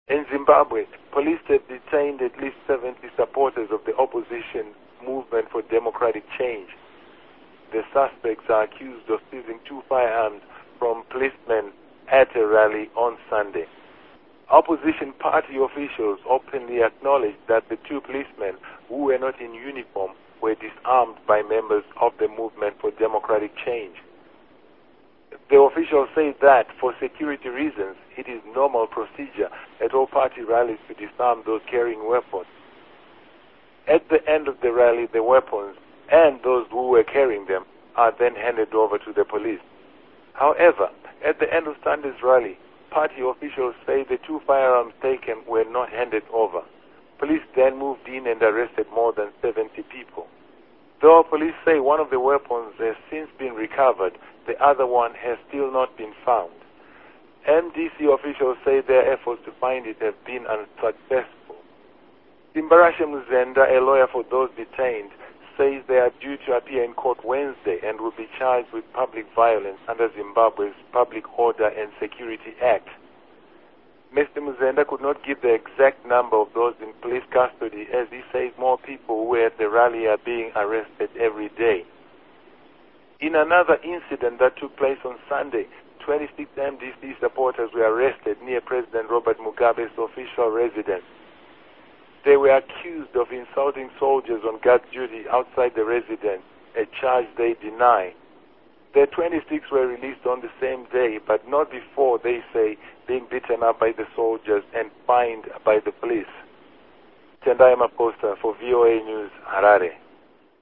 In Zimbabwe, police have detained at least 70 supporters of the opposition movement for democratic change. The suspects are accused of seizing 2 firearms from policemen at a rally on Sunday. Opposition party officials openly acknowledged that the 2 policemen who were not in uniform were disarmed by members of the movement for democratic change. The officials say that for security reasons, it is normal procedure at all party rallies to disarm those carrying weapons. At the end of the rally, the weapons and those who were carrying them are then handed over to the police. However, at the end of Sunday's rally, party officials say the 2 firearms taken were not handed over. Police then moved in and arrested more than 70 people. Though police say one of the weapons has since been recovered, the other one has still not been found. MDC officials say their efforts to find it have been unsuccessful. Timbarashe Muzenda, a lawyer for those detained, says they are due to appear in court Wednesday and will be charged with public violence under Zimbabwe's Public Order and Security Act. Mr. Muzenda could not give the exact number of those in police custody, as he says more people who were at the rally are being arrested every day. In another incident that took place on Sunday, 26 MDC supporters were arrested near President Robert Mugabe's official residence. They were accused of insulting soldiers on guard duty outside the residence, a charge they deny. The 26 were released on the same day, but not before, they say, being beaten up by the soldiers and fined by the police. Tendai Maposta for VOA News, Harare.